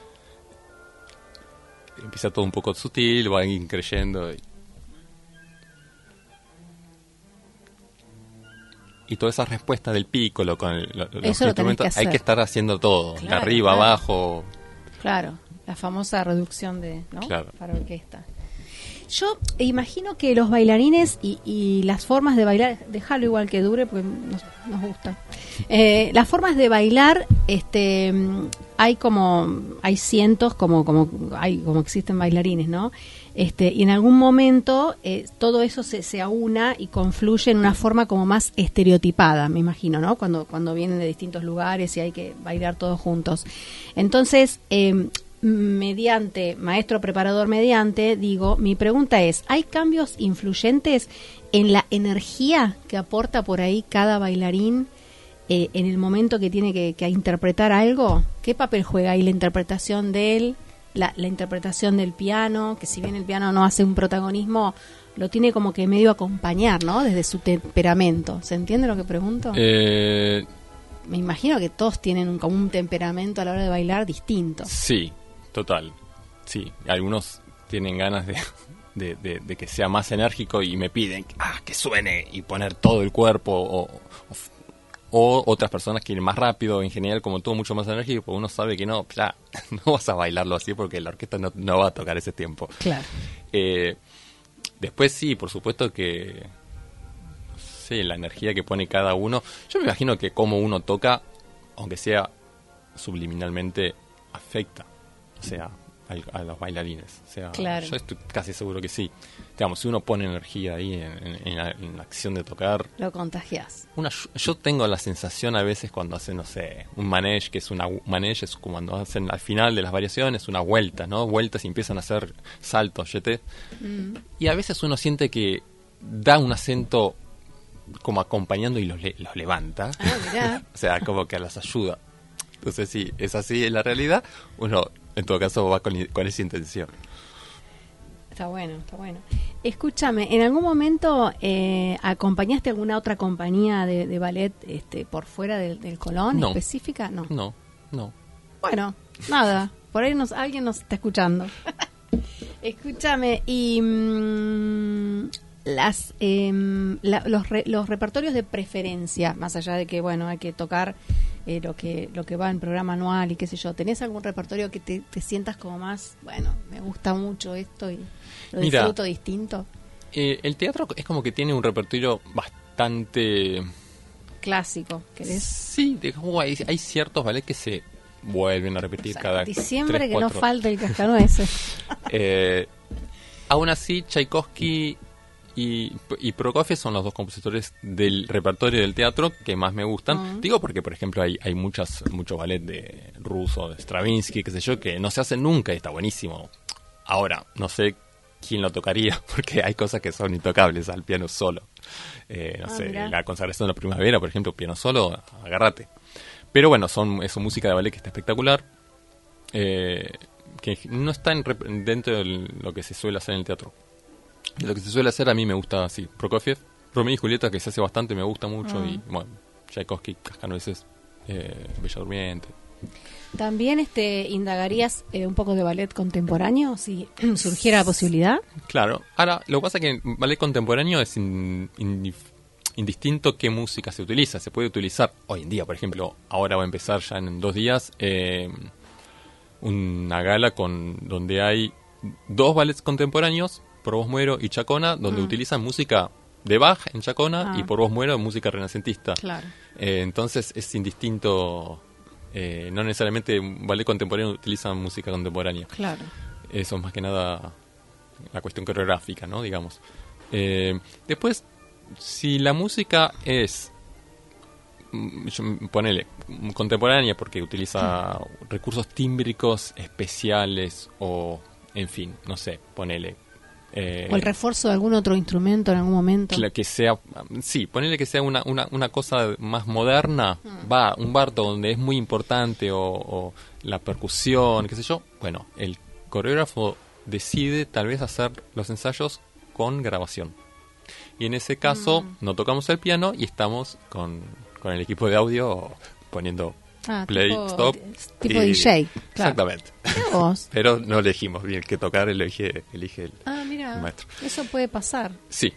Empieza todo un poco sutil, va creyendo. Y todas esas respuestas del pícolo con los instrumentos, hay que estar haciendo todo, claro, de arriba, abajo. Claro, la famosa reducción ¿no? Claro. Para orquesta. Yo imagino que los bailarines y las formas de bailar, déjalo igual que dure porque nos gusta. Las formas de bailar, hay cientos como existen bailarines, ¿no? Y en algún momento todo eso se aúna y confluye en una forma como más estereotipada, me imagino, ¿no? Cuando vienen de distintos lugares y hay que bailar todos juntos. Entonces, maestro preparador digo, mi pregunta es, ¿hay cambios influyentes en la energía que aporta por ahí cada bailarín en el momento que tiene que interpretar algo? ¿Qué papel juega ahí la interpretación de él? La interpretación del piano, que si bien el piano no hace un protagonismo, lo tiene como que medio acompañar, ¿no? Desde su temperamento. ¿Se entiende lo que pregunto? Me imagino que todos tienen como un temperamento a la hora de bailar distinto. Sí, total. Sí, algunos tienen ganas de que sea más enérgico y me piden que suene y poner todo el cuerpo o otras personas quieren más rápido, en general como todo mucho más enérgico, porque uno sabe que no vas a bailarlo así porque la orquesta no va a tocar ese tiempo. Claro. Después sí, por supuesto que sí, la energía que pone cada uno, yo me imagino que como uno toca, aunque sea subliminalmente, afecta, o sea, a los bailarines. O sea, claro. Yo estoy casi seguro que sí. Digamos, si uno pone energía ahí en la acción de tocar, lo contagias. Yo tengo la sensación a veces cuando hacen, no sé, un manège, manège es como cuando hacen al final de las variaciones una vuelta, ¿no? Vueltas y empiezan a hacer saltos, jetés. Y a veces uno siente que da un acento como acompañando y los levanta. Mirá. O sea, como que los ayuda. Entonces, si es así en la realidad, uno en todo caso va con esa intención. Está bueno. Escúchame, ¿en algún momento acompañaste alguna otra compañía de ballet por fuera del Colón específica? No. Bueno, nada, por ahí alguien nos está escuchando. Escúchame, y los repertorios de preferencia, más allá de que, bueno, hay que tocar lo que va en programa anual y qué sé yo, ¿tenés algún repertorio que te sientas como más, bueno, me gusta mucho esto y lo disfruto distinto? El teatro es como que tiene un repertorio bastante clásico, ¿querés? Sí, hay ciertos ballets que se vuelven a repetir cada diciembre 3, que 4. no falte el cascanueces. Aún así, Tchaikovsky y Prokofiev son los dos compositores del repertorio del teatro que más me gustan. Digo porque, por ejemplo, hay mucho ballet de ruso, de Stravinsky, qué sé yo, que no se hacen nunca y está buenísimo. Ahora, no sé quién lo tocaría, porque hay cosas que son intocables al piano solo. Mirá. La consagración de la primavera, por ejemplo, piano solo, agárrate. Pero bueno, es música de ballet que está espectacular, que no está dentro de lo que se suele hacer en el teatro. Lo que se suele hacer a mí me gusta así. Prokofiev, Romeo y Julieta, que se hace bastante, me gusta mucho. Y bueno, Tchaikovsky, Cascanueces, Bella Durmiente. ¿También indagarías un poco de ballet contemporáneo si surgiera la posibilidad? Claro. Ahora, lo que pasa es que en ballet contemporáneo es indistinto qué música se utiliza. Se puede utilizar hoy en día, por ejemplo, ahora va a empezar ya en 2 días una gala donde hay 2 ballets contemporáneos, Por vos muero y Chacona, donde utilizan música de Bach en Chacona y Por vos muero música renacentista. Claro. Entonces es indistinto, no necesariamente un ballet contemporáneo utiliza música contemporánea. Claro. Eso es más que nada la cuestión coreográfica, ¿no? Digamos. Después, si la música es, ponele, contemporánea porque utiliza recursos tímbricos especiales o, en fin, no sé, ponele. O el refuerzo de algún otro instrumento en algún momento. Que sea, sí, ponele que sea una cosa más moderna, un bardo donde es muy importante o la percusión, qué sé yo. Bueno, el coreógrafo decide tal vez hacer los ensayos con grabación. Y en ese caso no tocamos el piano y estamos con el equipo de audio poniendo play, stop. Tipo DJ. Claro. Exactamente. Pero no elegimos bien qué tocar, elige el maestro. Eso puede pasar. Sí.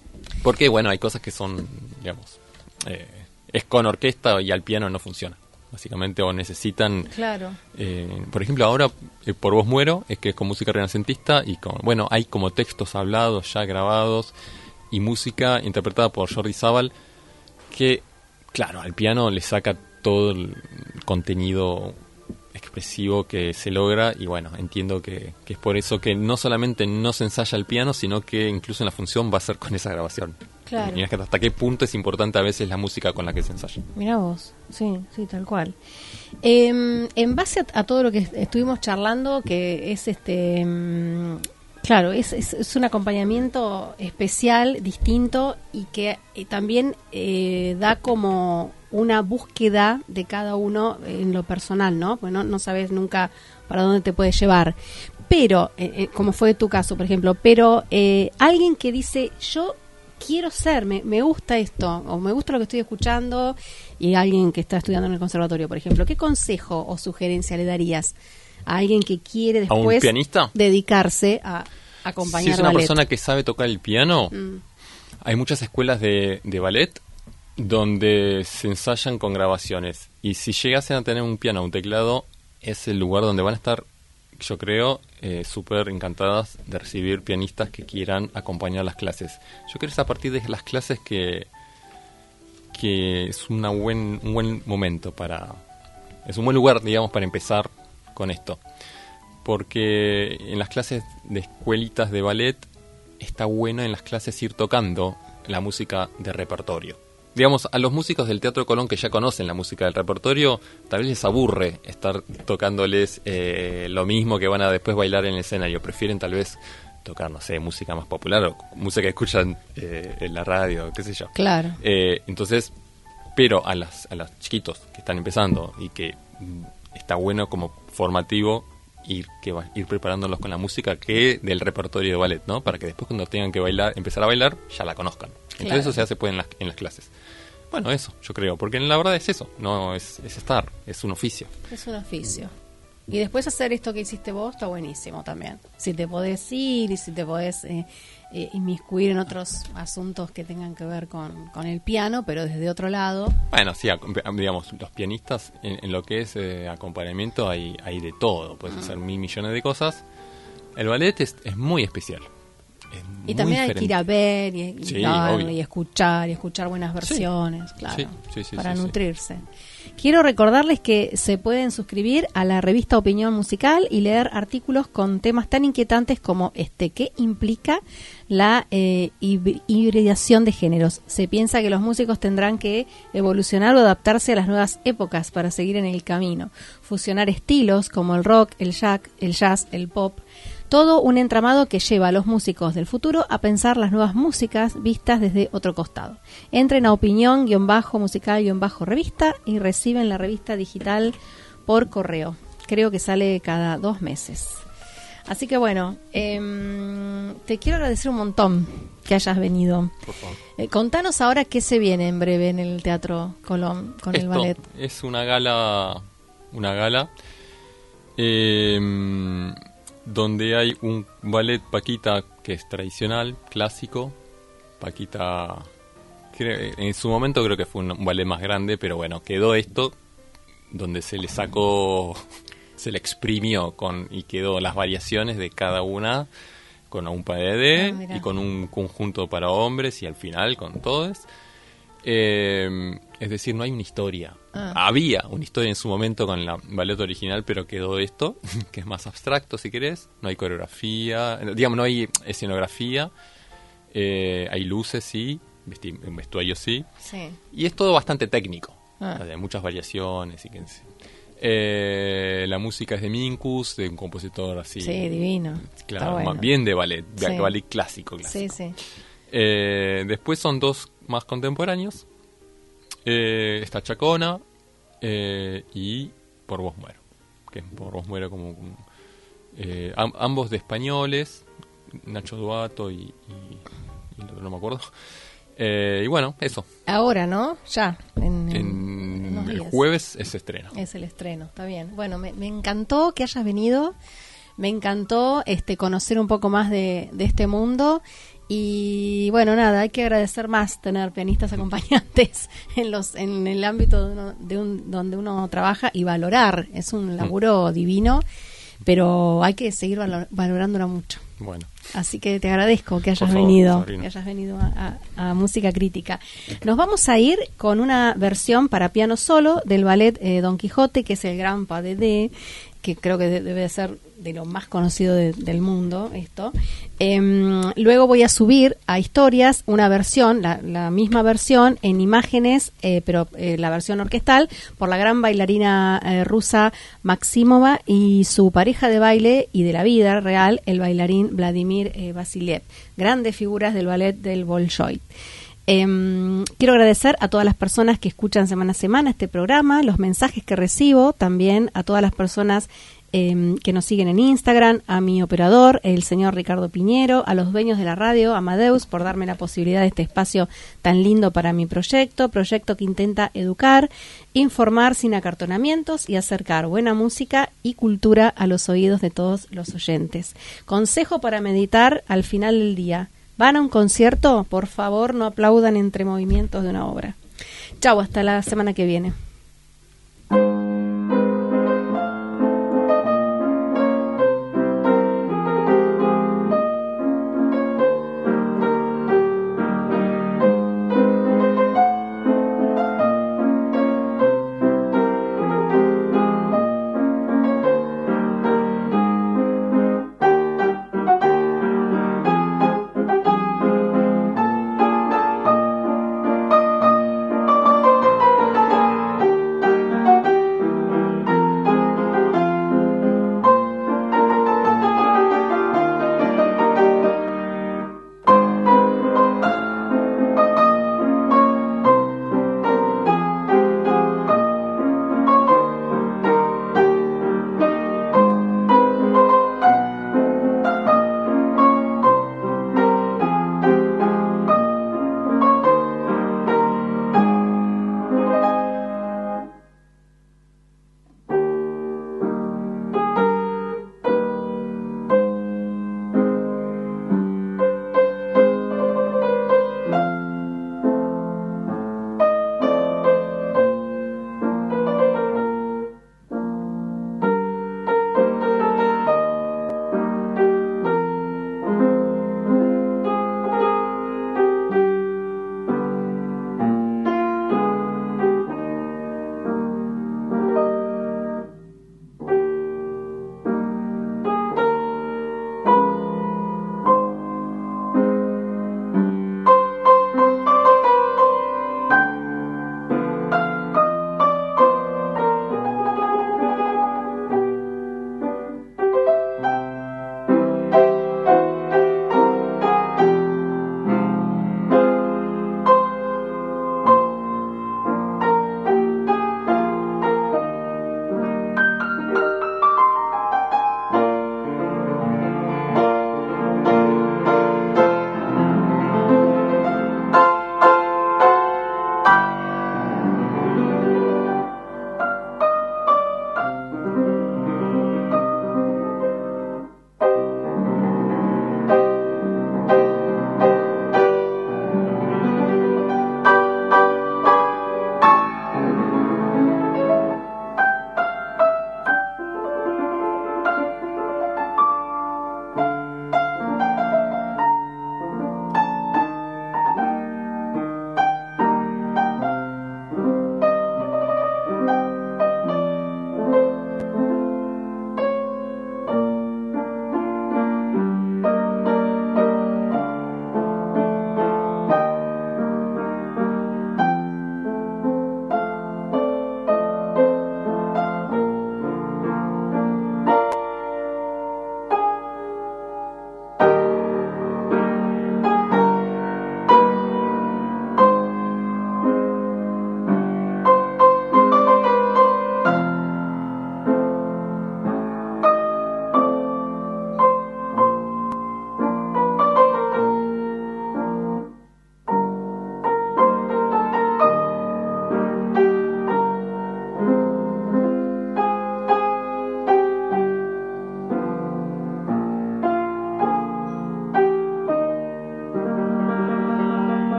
Porque, bueno, hay cosas que son, digamos, es con orquesta y al piano no funciona. básicamente, o necesitan... Claro. Por ejemplo, ahora, Por Vos Muero, es que es con música renacentista y hay como textos hablados, ya grabados, y música interpretada por Jordi Sábal, que, claro, al piano le saca todo el contenido expresivo que se logra, y bueno, entiendo que es por eso que no solamente no se ensaya el piano, sino que incluso en la función va a ser con esa grabación. Claro. Mirá hasta qué punto es importante a veces la música con la que se ensaya. Mirá vos, sí, tal cual. En base a todo lo que estuvimos charlando, que es claro, es un acompañamiento especial, distinto, y que también da como una búsqueda de cada uno en lo personal, ¿no? Porque no sabes nunca para dónde te puede llevar. Pero, como fue tu caso, por ejemplo, alguien que dice, yo quiero ser, me gusta esto, o me gusta lo que estoy escuchando, y alguien que está estudiando en el conservatorio, por ejemplo, ¿qué consejo o sugerencia le darías a alguien que quiere después ¿a un pianista? Dedicarse a acompañar si es una ballet? Persona que sabe tocar el piano, hay muchas escuelas de ballet donde se ensayan con grabaciones, y si llegasen a tener un piano o un teclado, es el lugar donde van a estar, yo creo, súper encantadas de recibir pianistas que quieran acompañar las clases. Yo creo que es a partir de las clases que es un buen momento es un buen lugar, digamos, para empezar con esto. Porque en las clases de escuelitas de ballet está bueno en las clases ir tocando la música de repertorio. Digamos, a los músicos del Teatro Colón que ya conocen la música del repertorio, tal vez les aburre estar tocándoles lo mismo que van a después bailar en el escenario. Prefieren tal vez tocar, no sé, música más popular o música que escuchan en la radio, qué sé yo. Claro. Entonces, pero a los chiquitos que están empezando y que está bueno como formativo ir preparándolos con la música que del repertorio de ballet, ¿no? Para que después cuando tengan que empezar a bailar, ya la conozcan. Entonces claro. Eso se hace pues en las clases. Bueno, eso, yo creo, porque la verdad es eso, no es estar, es un oficio. Es un oficio. Y después hacer esto que hiciste vos está buenísimo también. Si te podés ir y si te podés inmiscuir en otros asuntos que tengan que ver con el piano, pero desde otro lado. Bueno, sí, digamos, los pianistas en lo que es acompañamiento hay de todo. Puedes hacer 1.000 millones de cosas. El ballet es muy especial. Y también hay que ir a ver y escuchar buenas versiones, sí. claro, Sí, para nutrirse. Quiero recordarles que se pueden suscribir a la revista Opinión Musical y leer artículos con temas tan inquietantes como ¿qué implica la hibridación de géneros? Se piensa que los músicos tendrán que evolucionar o adaptarse a las nuevas épocas para seguir en el camino, fusionar estilos como el rock, el jazz, el pop. Todo un entramado que lleva a los músicos del futuro a pensar las nuevas músicas vistas desde otro costado. Entren a opinión-musical-revista y reciben la revista digital por correo. Creo que sale cada 2 meses. Así que bueno, te quiero agradecer un montón que hayas venido. Por favor. Contanos ahora qué se viene en breve en el Teatro Colón con el ballet. Es una gala donde hay un ballet Paquita que es tradicional, clásico. Paquita, en su momento creo que fue un ballet más grande, pero bueno, quedó esto donde se le sacó, se le exprimió y quedó las variaciones de cada una con un padedé y con un conjunto para hombres y al final con todos. Es decir, no hay una historia. Había una historia en su momento con la ballet original, pero quedó esto, que es más abstracto si querés. No hay coreografía, digamos, no hay escenografía. Hay luces, sí, vestuario, sí. Y es todo bastante técnico. Hay muchas variaciones. La música es de Minkus, de un compositor así. Sí, divino. Claro, bueno. Bien de ballet, ballet clásico. Sí. Después son 2 más contemporáneos. Está Chacona y Por Vos Muero. Que Por Vos Muero como ambos de españoles, Nacho Duato y el otro no me acuerdo. Y bueno, eso. Ahora, ¿no? Ya. El jueves es estreno. Es el estreno, está bien. Bueno, me encantó que hayas venido. Me encantó conocer un poco más de este mundo. Y bueno, nada, hay que agradecer más tener pianistas acompañantes en el ámbito donde uno trabaja y valorar. Es un laburo divino, pero hay que seguir valorándolo mucho. Bueno. Así que te agradezco que hayas venido a Música Crítica. Nos vamos a ir con una versión para piano solo del ballet Don Quijote, que es el Gran Pas de D, que creo que debe ser de lo más conocido del mundo esto. Luego voy a subir a Historias una versión, la misma versión en imágenes, pero la versión orquestal por la gran bailarina rusa Maximova y su pareja de baile y de la vida real, el bailarín Vladimir Vasiliev, grandes figuras del ballet del Bolshoi. Quiero agradecer a todas las personas que escuchan semana a semana este programa, los mensajes que recibo, también a todas las personas que nos siguen en Instagram, a mi operador, el señor Ricardo Piñero, a los dueños de la radio, Amadeus, por darme la posibilidad de este espacio tan lindo para mi proyecto que intenta educar, informar sin acartonamientos y acercar buena música y cultura a los oídos de todos los oyentes. Consejo para meditar al final del día. ¿Van a un concierto? Por favor, no aplaudan entre movimientos de una obra. Chau, hasta la semana que viene.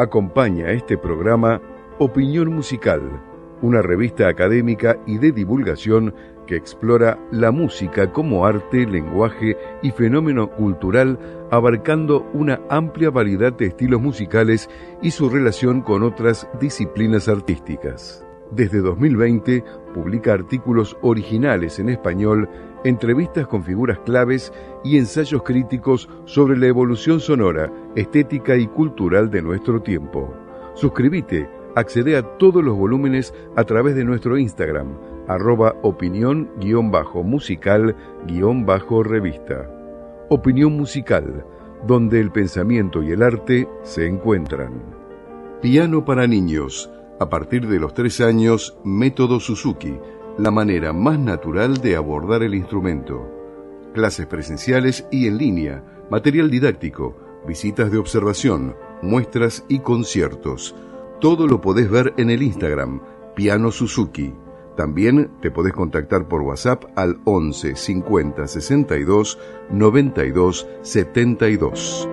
Acompaña este programa Opinión Musical, una revista académica y de divulgación que explora la música como arte, lenguaje y fenómeno cultural, abarcando una amplia variedad de estilos musicales y su relación con otras disciplinas artísticas. Desde 2020 publica artículos originales en español, entrevistas con figuras claves y ensayos críticos sobre la evolución sonora, estética y cultural de nuestro tiempo. Suscríbete, accede a todos los volúmenes a través de nuestro Instagram, @opinión-musical-revista. Opinión Musical, donde el pensamiento y el arte se encuentran. Piano para niños. A partir de los 3 años, Método Suzuki, la manera más natural de abordar el instrumento. Clases presenciales y en línea, material didáctico, visitas de observación, muestras y conciertos. Todo lo podés ver en el Instagram, Piano Suzuki. También te podés contactar por WhatsApp al 11 50 62 92 72.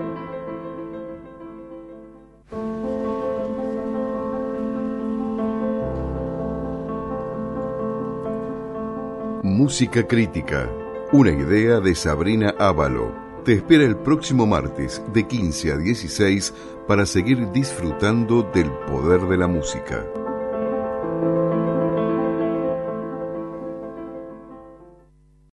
Música crítica, una idea de Sabrina Ávalo. Te espera el próximo martes de 15 a 16 para seguir disfrutando del poder de la música.